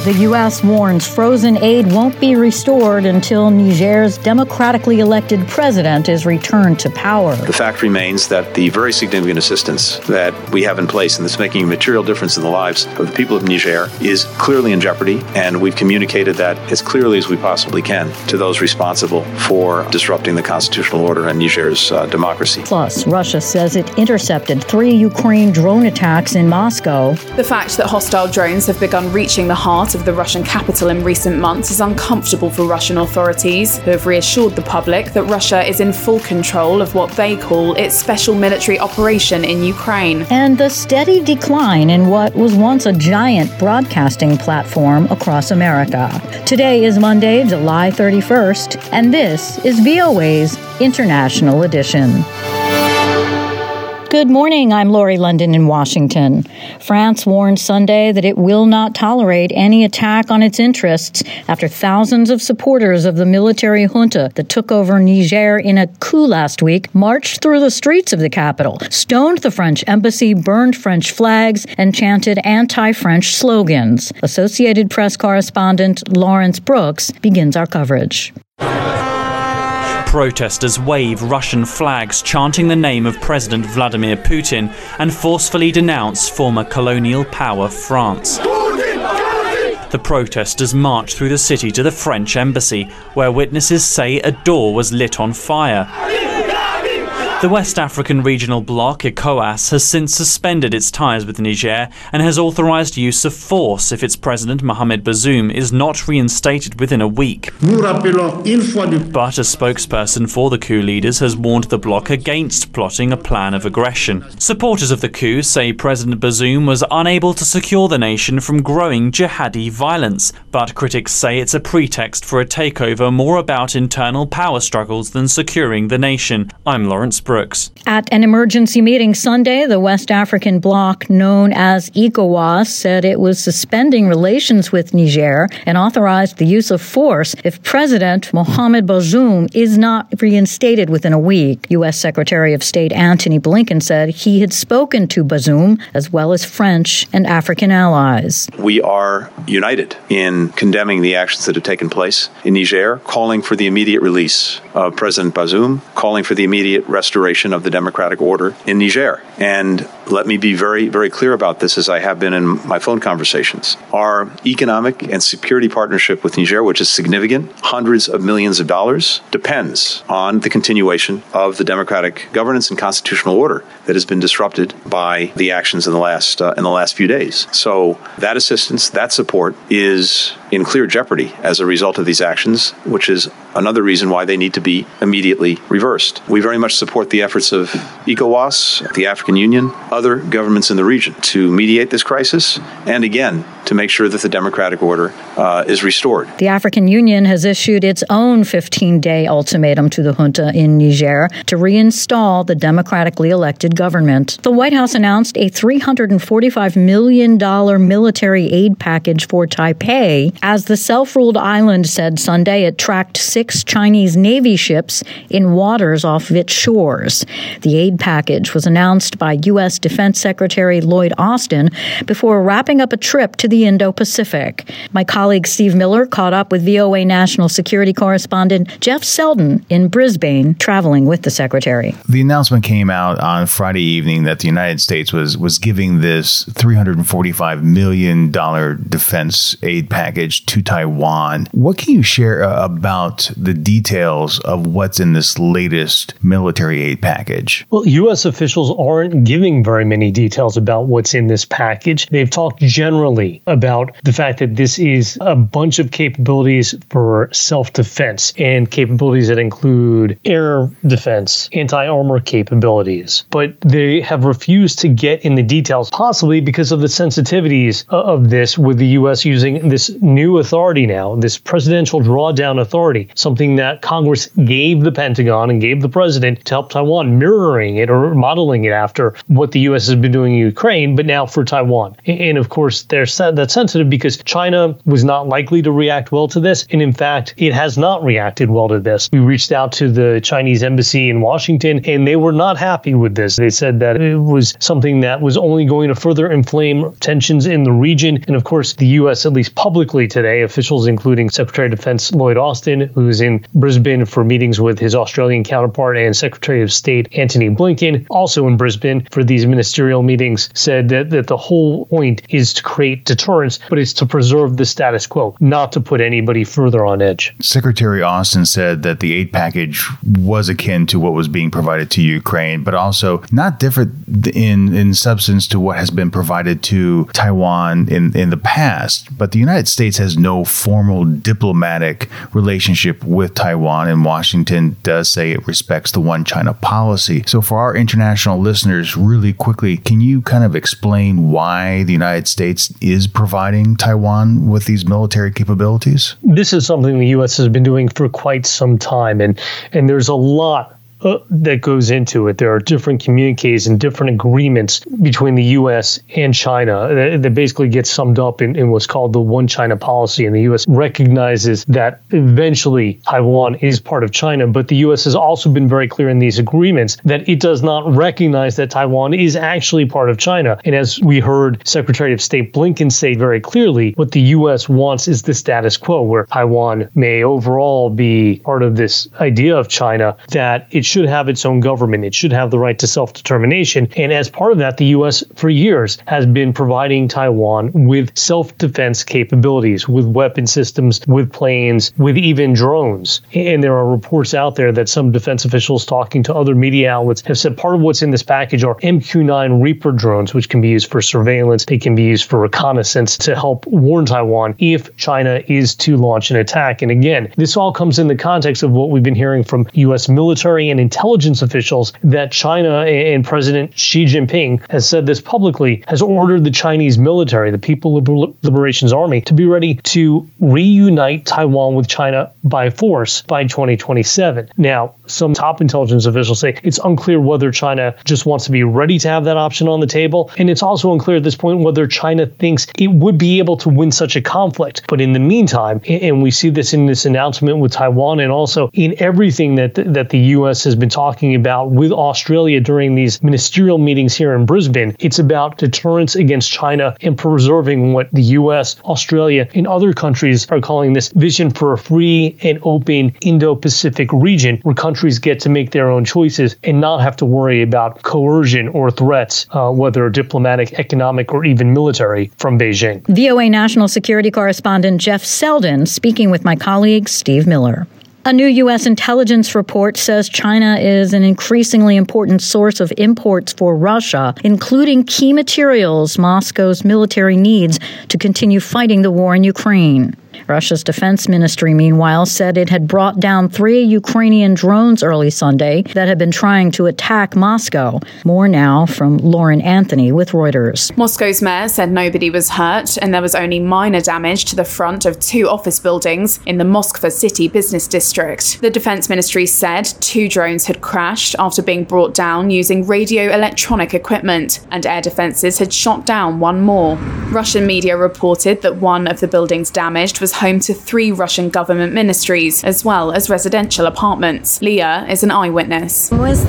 The U.S. warns frozen aid won't be restored until Niger's democratically elected president is returned to power. The fact remains that the very significant assistance that we have in place and that's making a material difference in the lives of the people of Niger is clearly in jeopardy, and we've communicated that as clearly as we possibly can to those responsible for disrupting the constitutional order and Niger's democracy. Plus, Russia says it intercepted 3 Ukraine drone attacks in Moscow. The fact that hostile drones have begun reaching the heart of the Russian capital in recent months is uncomfortable for Russian authorities, who have reassured the public that Russia is in full control of what they call its special military operation in Ukraine. And the steady decline in what was once a giant broadcasting platform across America. Today is Monday, July 31st, and this is VOA's International Edition. Good morning, I'm Lori London in Washington. France warned Sunday that it will not tolerate any attack on its interests after thousands of supporters of the military junta that took over Niger in a coup last week marched through the streets of the capital, stoned the French embassy, burned French flags, and chanted anti-French slogans. Associated Press correspondent Lawrence Brooks begins our coverage. Protesters wave Russian flags chanting the name of President Vladimir Putin and forcefully denounce former colonial power France. The protesters march through the city to the French embassy, where witnesses say a door was lit on fire. The West African regional bloc, ECOWAS, has since suspended its ties with Niger and has authorized use of force if its president, Mohamed Bazoum, is not reinstated within a week. But a spokesperson for the coup leaders has warned the bloc against plotting a plan of aggression. Supporters of the coup say President Bazoum was unable to secure the nation from growing jihadi violence, but critics say it's a pretext for a takeover more about internal power struggles than securing the nation. I'm Lawrence Brooks. At an emergency meeting Sunday, the West African bloc known as ECOWAS said it was suspending relations with Niger and authorized the use of force if President Mohamed Bazoum is not reinstated within a week. U.S. Secretary of State Antony Blinken said he had spoken to Bazoum as well as French and African allies. We are united in condemning the actions that have taken place in Niger, calling for the immediate release of President Bazoum, calling for the immediate restoration of the democratic order in Niger. And let me be very, very clear about this, as I have been in my phone conversations. Our economic and security partnership with Niger, which is significant, hundreds of millions of dollars, depends on the continuation of the democratic governance and constitutional order that has been disrupted by the actions in the last few days. So that assistance, that support is in clear jeopardy as a result of these actions, which is another reason why they need to be immediately reversed. We very much support the efforts of ECOWAS, the African Union, other governments in the region to mediate this crisis, and again, to make sure that the democratic order is restored. The African Union has issued its own 15-day ultimatum to the junta in Niger to reinstall the democratically elected government. The White House announced a $345 million military aid package for Taipei as the self-ruled island said Sunday it tracked 6 Chinese Navy ships in waters off its shores. The aid package was announced by U.S. Defense Secretary Lloyd Austin before wrapping up a trip to the Indo-Pacific. My colleague Steve Miller caught up with VOA national security correspondent Jeff Selden in Brisbane, traveling with the secretary. The announcement came out on Friday evening that the United States was giving this $345 million defense aid package to Taiwan. What can you share about the details of what's in this latest military aid package? Well, U.S. officials aren't giving very many details about what's in this package. They've talked generally about the fact that this is a bunch of capabilities for self-defense and capabilities that include air defense, anti-armor capabilities. But they have refused to get in the details, possibly because of the sensitivities of this, with the U.S. using this new authority now, this presidential drawdown authority, something that Congress gave the Pentagon and gave the president to help Taiwan, mirroring it or modeling it after what the U.S. has been doing in Ukraine, but now for Taiwan. And of course, that's sensitive because China was not likely to react well to this. And in fact, it has not reacted well to this. We reached out to the Chinese embassy in Washington, and they were not happy with this. They said that it was something that was only going to further inflame tensions in the region. And of course, the U.S., at least publicly today, officials including Secretary of Defense Lloyd Austin, who's in Brisbane for meetings with his Australian counterpart, and Secretary of State Antony Blinken, also in Brisbane for these ministerial meetings, said that the whole point is to create deterrence, but it's to preserve the status quo, not to put anybody further on edge. Secretary Austin said that the aid package was akin to what was being provided to Ukraine, but also not different in substance to what has been provided to Taiwan in the past. But the United States has no formal diplomatic relationship with Taiwan, and Washington does say it respects the One China policy. So for our international listeners, really quickly, can you kind of explain why the United States is providing Taiwan with these military capabilities? This is something the U.S. has been doing for quite some time, and there's a lot that goes into it. There are different communiques and different agreements between the U.S. and China that basically get summed up in what's called the One China policy. And the U.S. recognizes that eventually Taiwan is part of China, but the U.S. has also been very clear in these agreements that it does not recognize that Taiwan is actually part of China. And as we heard Secretary of State Blinken say very clearly, what the U.S. wants is the status quo, where Taiwan may overall be part of this idea of China, that it should have its own government. It should have the right to self-determination. And as part of that, the U.S. for years has been providing Taiwan with self-defense capabilities, with weapon systems, with planes, with even drones. And there are reports out there that some defense officials talking to other media outlets have said part of what's in this package are MQ-9 Reaper drones, which can be used for surveillance. They can be used for reconnaissance to help warn Taiwan if China is to launch an attack. And again, this all comes in the context of what we've been hearing from U.S. military and intelligence officials, that China and President Xi Jinping has said this publicly, has ordered the Chinese military, the People Liberation's Army, to be ready to reunite Taiwan with China by force by 2027. Now, some top intelligence officials say it's unclear whether China just wants to be ready to have that option on the table. And it's also unclear at this point whether China thinks it would be able to win such a conflict. But in the meantime, and we see this in this announcement with Taiwan and also in everything that the U.S. has been talking about with Australia during these ministerial meetings here in Brisbane, it's about deterrence against China and preserving what the U.S., Australia, and other countries are calling this vision for a free and open Indo-Pacific region where countries get to make their own choices and not have to worry about coercion or threats, whether diplomatic, economic, or even military, from Beijing. VOA National Security Correspondent Jeff Selden speaking with my colleague Steve Miller. A new U.S. intelligence report says China is an increasingly important source of imports for Russia, including key materials Moscow's military needs to continue fighting the war in Ukraine. Russia's defense ministry, meanwhile, said it had brought down 3 Ukrainian drones early Sunday that had been trying to attack Moscow. More now from Lauren Anthony with Reuters. Moscow's mayor said nobody was hurt and there was only minor damage to the front of 2 office buildings in the Moskva city business district. The defense ministry said 2 drones had crashed after being brought down using radio electronic equipment, and air defenses had shot down 1 more. Russian media reported that one of the buildings damaged was home to 3 Russian government ministries, as well as residential apartments. Leah is an eyewitness.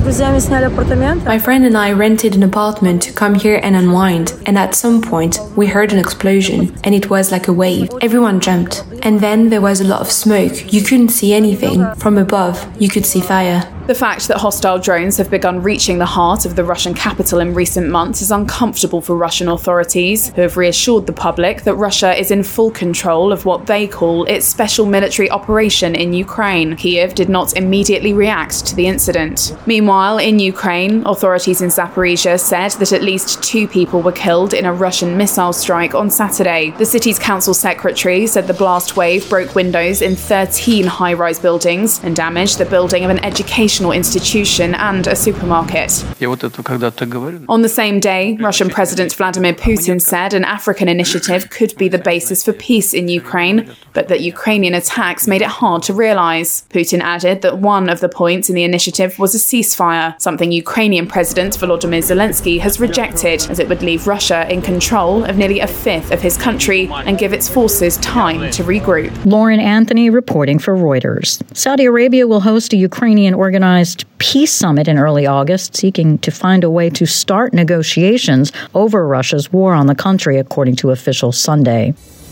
My friend and I rented an apartment to come here and unwind, and at some point we heard an explosion, and it was like a wave. Everyone jumped, and then there was a lot of smoke. You couldn't see anything. From above, you could see fire. The fact that hostile drones have begun reaching the heart of the Russian capital in recent months is uncomfortable for Russian authorities, who have reassured the public that Russia is in full control of what they call its special military operation in Ukraine. Kyiv did not immediately react to the incident. Meanwhile, in Ukraine, authorities in Zaporizhia said that at least 2 people were killed in a Russian missile strike on Saturday. The city's council secretary said the blast wave broke windows in 13 high-rise buildings and damaged the building of an education educational institution and a supermarket. On the same day, Russian President Vladimir Putin said an African initiative could be the basis for peace in Ukraine, but that Ukrainian attacks made it hard to realize. Putin added that one of the points in the initiative was a ceasefire, something Ukrainian President Volodymyr Zelensky has rejected, as it would leave Russia in control of nearly a fifth of his country and give its forces time to regroup. Lauren Anthony reporting for Reuters. Saudi Arabia will host a Ukrainian-organized peace summit in early August, seeking to find a way to start negotiations over Russia's war on the country, according to officials Sunday.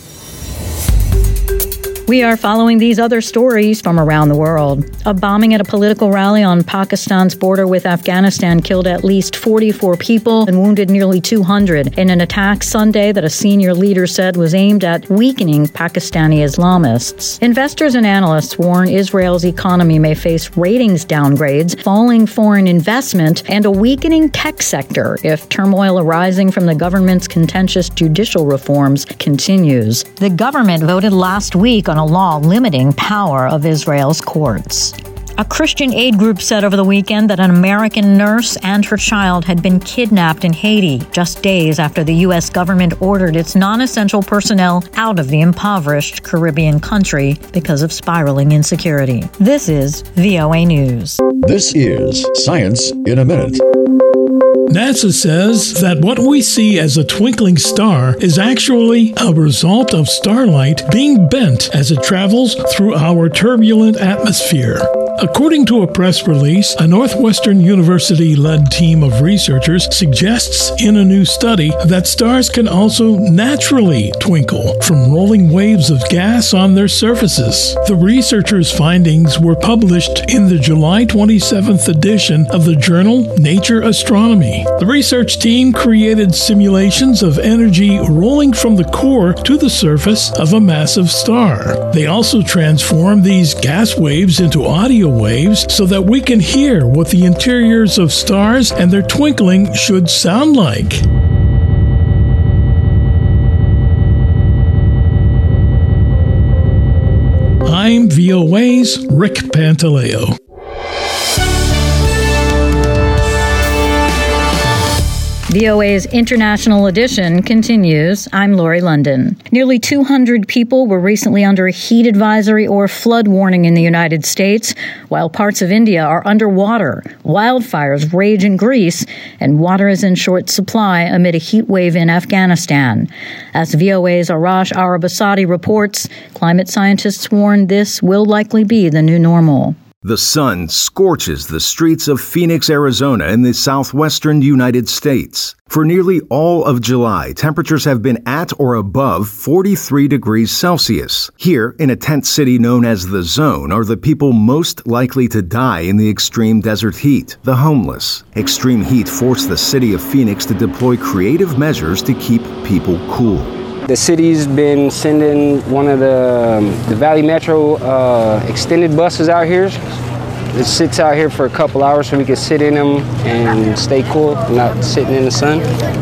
We are following these other stories from around the world. A bombing at a political rally on Pakistan's border with Afghanistan killed at least 44 people and wounded nearly 200 in an attack Sunday that a senior leader said was aimed at weakening Pakistani Islamists. Investors and analysts warn Israel's economy may face ratings downgrades, falling foreign investment, and a weakening tech sector if turmoil arising from the government's contentious judicial reforms continues. The government voted last week on a law limiting power of Israel's courts. A Christian aid group said over the weekend that an American nurse and her child had been kidnapped in Haiti just days after the U.S. government ordered its non-essential personnel out of the impoverished Caribbean country because of spiraling insecurity. This is VOA News. This is Science in a Minute. NASA says that what we see as a twinkling star is actually a result of starlight being bent as it travels through our turbulent atmosphere. According to a press release, a Northwestern University-led team of researchers suggests in a new study that stars can also naturally twinkle from rolling waves of gas on their surfaces. The researchers' findings were published in the July 27th edition of the journal Nature Astronomy. The research team created simulations of energy rolling from the core to the surface of a massive star. They also transformed these gas waves into audio waves so that we can hear what the interiors of stars and their twinkling should sound like. I'm VOA's Rick Pantaleo. VOA's International Edition continues. I'm Lori London. Nearly 200 people were recently under a heat advisory or flood warning in the United States, while parts of India are underwater. Wildfires rage in Greece, and water is in short supply amid a heat wave in Afghanistan. As VOA's Arash Arabasadi reports, climate scientists warn this will likely be the new normal. The sun scorches the streets of Phoenix, Arizona in the southwestern United States. For nearly all of July, temperatures have been at or above 43 degrees Celsius. Here, in a tent city known as the Zone, are the people most likely to die in the extreme desert heat, the homeless. Extreme heat forced the city of Phoenix to deploy creative measures to keep people cool. The city's been sending one of the Valley Metro extended buses out here. It sits out here for a couple hours so we can sit in them and stay cool, not sitting in the sun.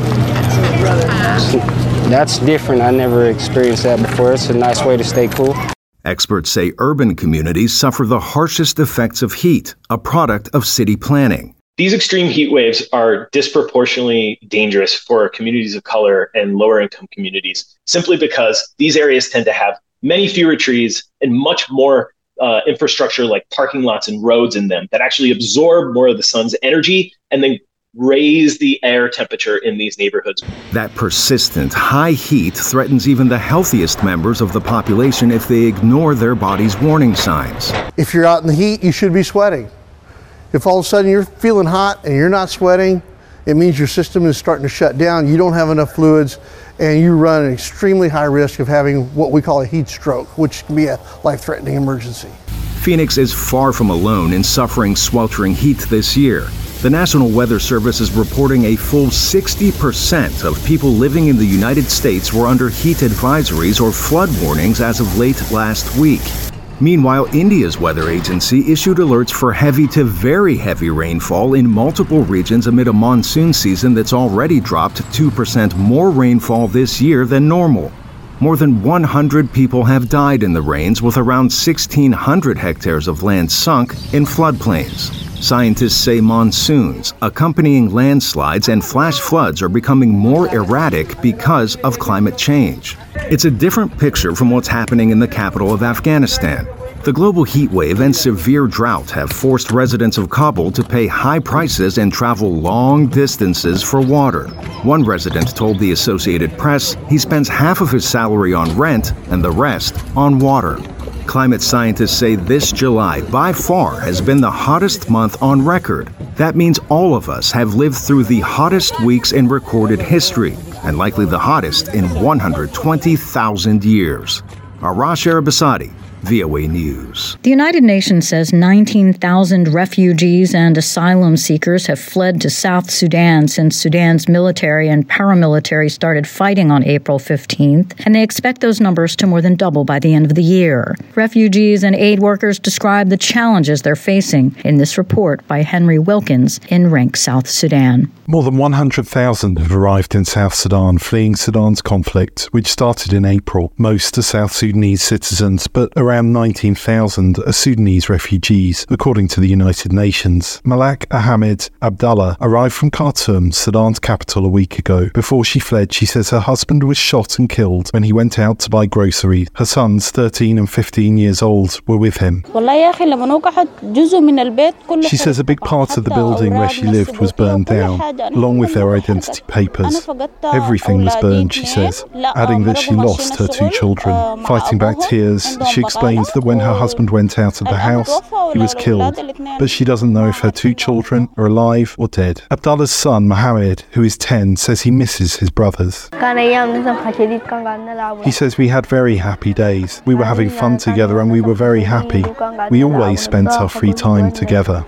That's different. I never experienced that before. It's a nice way to stay cool. Experts say urban communities suffer the harshest effects of heat, a product of city planning. These extreme heat waves are disproportionately dangerous for communities of color and lower income communities, simply because these areas tend to have many fewer trees and much more infrastructure like parking lots and roads in them that actually absorb more of the sun's energy and then raise the air temperature in these neighborhoods. That persistent high heat threatens even the healthiest members of the population if they ignore their body's warning signs. If you're out in the heat, you should be sweating. If all of a sudden you're feeling hot and you're not sweating, it means your system is starting to shut down, you don't have enough fluids, and you run an extremely high risk of having what we call a heat stroke, which can be a life-threatening emergency. Phoenix is far from alone in suffering sweltering heat this year. The National Weather Service is reporting a full 60% of people living in the United States were under heat advisories or flood warnings as of late last week. Meanwhile, India's weather agency issued alerts for heavy to very heavy rainfall in multiple regions amid a monsoon season that's already dropped 2% more rainfall this year than normal. More than 100 people have died in the rains, with around 1,600 hectares of land sunk in floodplains. Scientists say monsoons, accompanying landslides and flash floods are becoming more erratic because of climate change. It's a different picture from what's happening in the capital of Afghanistan. The global heat wave and severe drought have forced residents of Kabul to pay high prices and travel long distances for water. One resident told the Associated Press he spends half of his salary on rent and the rest on water. Climate scientists say this July, by far, has been the hottest month on record. That means all of us have lived through the hottest weeks in recorded history, and likely the hottest in 120,000 years. Arash Arabasadi, VOA News. The United Nations says 19,000 refugees and asylum seekers have fled to South Sudan since Sudan's military and paramilitary started fighting on April 15th, and they expect those numbers to more than double by the end of the year. Refugees and aid workers describe the challenges they're facing in this report by Henry Wilkins in Renk, South Sudan. More than 100,000 have arrived in South Sudan, fleeing Sudan's conflict, which started in April. Most are South Sudanese citizens, but around 19,000 are Sudanese refugees, according to the United Nations. Malak Ahmed Abdallah arrived from Khartoum, Sudan's capital, a week ago. Before she fled, she says her husband was shot and killed when he went out to buy groceries. Her sons, 13 and 15 years old, were with him. She says a big part of the building where she lived was burned down, along with their identity papers. Everything was burned, she says, adding that she lost her 2 children. Fighting back tears, she explains that when her husband went out of the house, he was killed, but she doesn't know if her 2 children are alive or dead. Abdullah's son, Mohammed, who is 10, says he misses his brothers. He says, we had very happy days. We were having fun together and we were very happy. We always spent our free time together.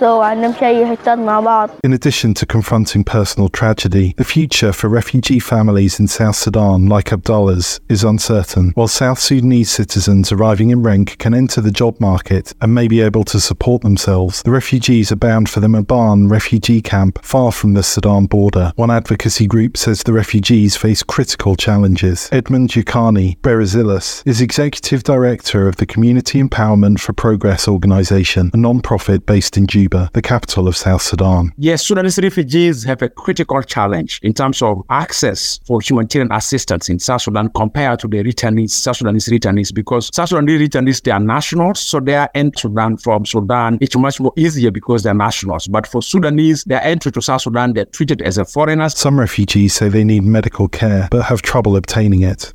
In addition to confronting personal tragedy, the future for refugee families in South Sudan, like Abdullah's, is uncertain. While South Sudanese citizens arriving in Renk can enter the job market and may be able to support themselves, the refugees are bound for the Maban refugee camp far from the Sudan border. One advocacy group says the refugees face critical challenges. Edmund Yukani Berazilis is executive director of the Community Empowerment for Progress organization, a non-profit based in Juba, the capital of South Sudan. Yes, Sudanese refugees have a critical challenge in terms of access for humanitarian assistance in South Sudan compared to the returnees, South Sudanese returnees, because South Sudanese returnees, they are nationals, so their entry from Sudan, it's much more easier because they're nationals. But for Sudanese, their entry to South Sudan, they're treated as a foreigners. Some refugees say they need medical care, but have trouble obtaining it.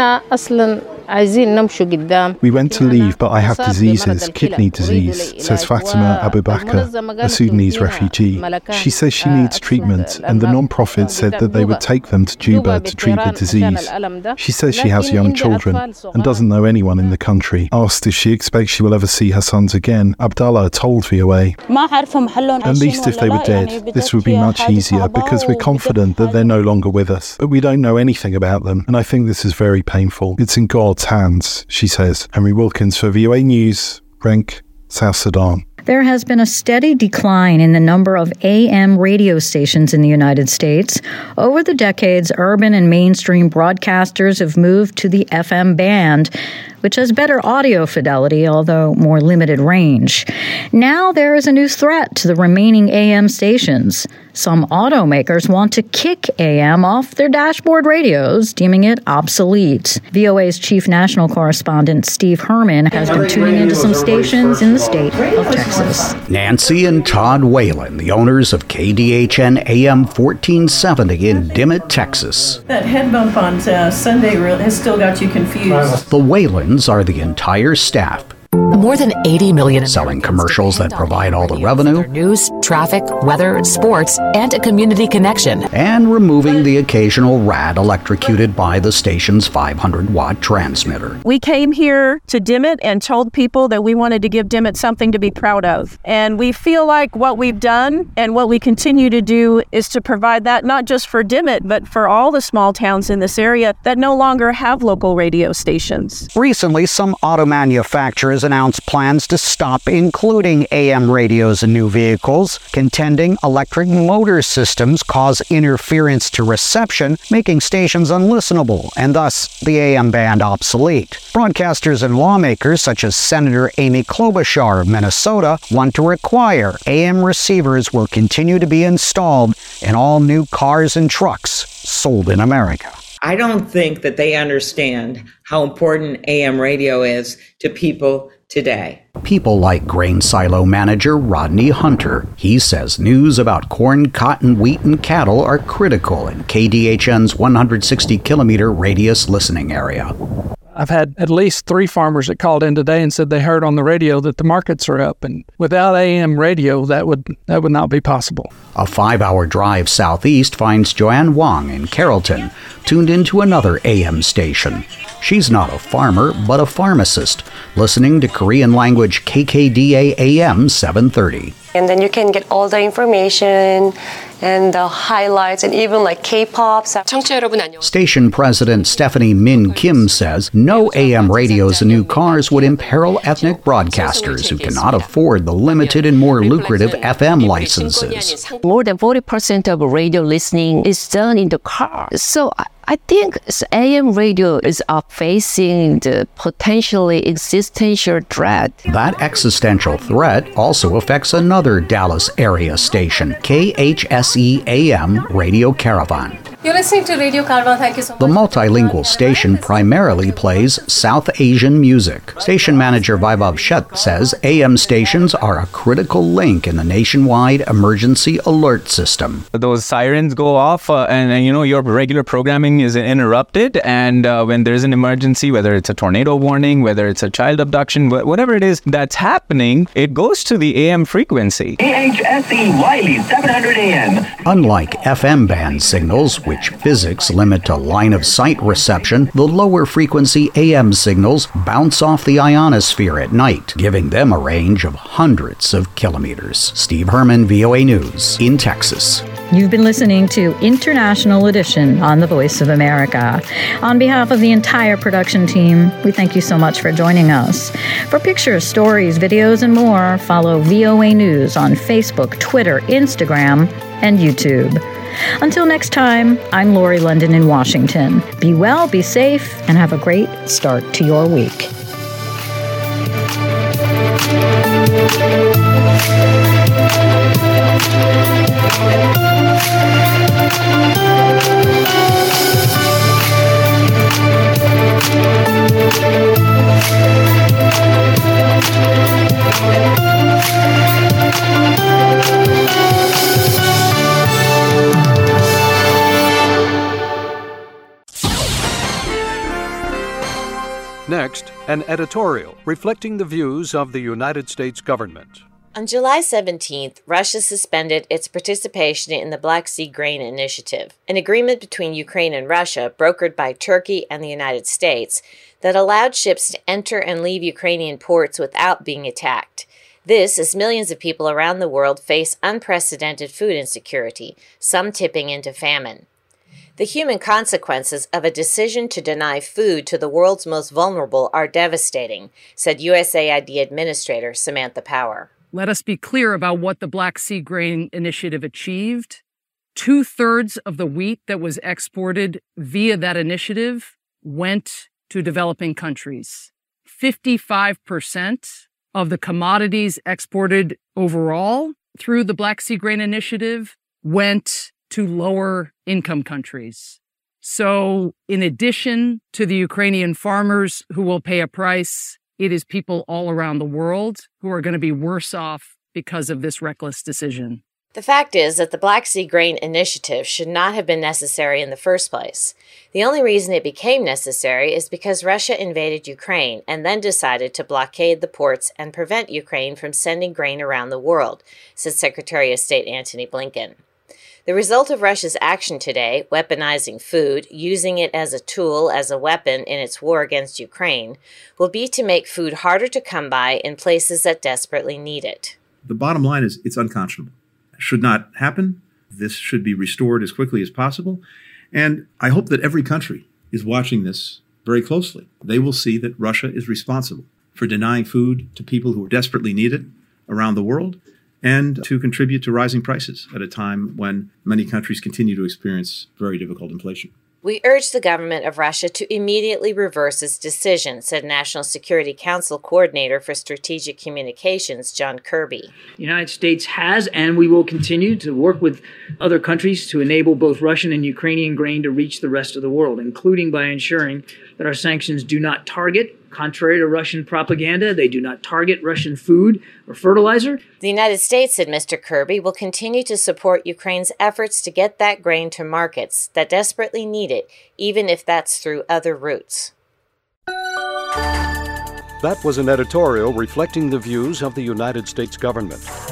We went to leave, but I have diseases, kidney disease, says Fatima Abubakar, a Sudanese refugee. She says she needs treatment, and the non-profit said that they would take them to Juba to treat the disease. She says she has young children and doesn't know anyone in the country. Asked if she expects she will ever see her sons again, Abdallah told VOA, at least if they were dead, this would be much easier because we're confident that they're no longer with us. But we don't know anything about them, and I think this is very painful. It's in God's hands, she says. Henry Wilkins for VOA News, Renk, South Sudan. There has been a steady decline in the number of AM radio stations in the United States. Over the decades, urban and mainstream broadcasters have moved to the FM band, which has better audio fidelity, although more limited range. Now there is a new threat to the remaining AM stations. Some automakers want to kick AM off their dashboard radios, deeming it obsolete. VOA's chief national correspondent, Steve Herman, has been tuning into some stations in the state of Texas. Nancy and Todd Whalen, the owners of KDHN AM 1470 in Dimmitt, Texas. That head bump on Sunday has still got you confused. The Whalens are the entire staff. More than 80 million selling commercials that provide all the revenue, news, traffic, weather, sports, and a community connection, and removing the occasional rat electrocuted by the station's 500-watt transmitter. We came here to Dimmitt and told people that we wanted to give Dimmitt something to be proud of. And we feel like what we've done and what we continue to do is to provide that not just for Dimmitt, but for all the small towns in this area that no longer have local radio stations. Recently, some auto manufacturers announced announced plans to stop including AM radios in new vehicles, contending electric motor systems cause interference to reception, making stations unlistenable, and thus the AM band obsolete. Broadcasters and lawmakers such as Senator Amy Klobuchar of Minnesota want to require AM receivers will continue to be installed in all new cars and trucks sold in America. I don't think that they understand how important AM radio is to people today. People like grain silo manager Rodney Hunter. He says news about corn, cotton, wheat, and cattle are critical in KDHN's 160-kilometer radius listening area. I've had at least 3 farmers that called in today and said they heard on the radio that the markets are up, and without AM radio, that would not be possible. A 5-hour drive southeast finds Joanne Wong in Carrollton, tuned into another AM station. She's not a farmer, but a pharmacist, listening to Korean language KKDA AM 730. And then you can get all the information and the highlights and even like K-pop. Station president Stephanie Min Kim says no AM radios in new cars would imperil ethnic broadcasters who cannot afford the limited and more lucrative FM licenses. More than 40% of radio listening is done in the car. So I think AM radio is facing the potentially existential threat. That existential threat also affects another Dallas area station, KHSE AM Radio Caravan. You're listening to Radio Caravan. Thank you so much. The multilingual station primarily plays South Asian music. Station manager Vaibhav Shet says AM stations are a critical link in the nationwide emergency alert system. Those sirens go off and your regular programming is interrupted, and when there's an emergency, whether it's a tornado warning, whether it's a child abduction, whatever it is that's happening, it goes to the AM frequency. KHSE Wiley 700 AM. Unlike FM band signals, which physics limit to line-of-sight reception, the lower-frequency AM signals bounce off the ionosphere at night, giving them a range of hundreds of kilometers. Steve Herman, VOA News, in Texas. You've been listening to International Edition on the Voice of America. On behalf of the entire production team, we thank you so much for joining us. For pictures, stories, videos, and more, follow VOA News on Facebook, Twitter, Instagram, and YouTube. Until next time, I'm Lori London in Washington. Be well, be safe, and have a great start to your week. Next, an editorial reflecting the views of the United States government. On July 17th, Russia suspended its participation in the Black Sea Grain Initiative, an agreement between Ukraine and Russia brokered by Turkey and the United States that allowed ships to enter and leave Ukrainian ports without being attacked. This as millions of people around the world face unprecedented food insecurity, some tipping into famine. The human consequences of a decision to deny food to the world's most vulnerable are devastating, said USAID Administrator Samantha Power. Let us be clear about what the Black Sea Grain Initiative achieved. 2/3 of the wheat that was exported via that initiative went to developing countries. 55% of the commodities exported overall through the Black Sea Grain Initiative went to lower income countries. So in addition to the Ukrainian farmers who will pay a price, it is people all around the world who are going to be worse off because of this reckless decision. The fact is that the Black Sea Grain Initiative should not have been necessary in the first place. The only reason it became necessary is because Russia invaded Ukraine and then decided to blockade the ports and prevent Ukraine from sending grain around the world, said Secretary of State Antony Blinken. The result of Russia's action today, weaponizing food, using it as a tool, as a weapon in its war against Ukraine, will be to make food harder to come by in places that desperately need it. The bottom line is it's unconscionable. It should not happen. This should be restored as quickly as possible. And I hope that every country is watching this very closely. They will see that Russia is responsible for denying food to people who desperately need it around the world, and to contribute to rising prices at a time when many countries continue to experience very difficult inflation. We urge the government of Russia to immediately reverse its decision, said National Security Council Coordinator for Strategic Communications, John Kirby. The United States has and we will continue to work with other countries to enable both Russian and Ukrainian grain to reach the rest of the world, including by ensuring that our sanctions do not target, contrary to Russian propaganda, they do not target Russian food or fertilizer. The United States, said Mr. Kirby, will continue to support Ukraine's efforts to get that grain to markets that desperately need it, even if that's through other routes. That was an editorial reflecting the views of the United States government.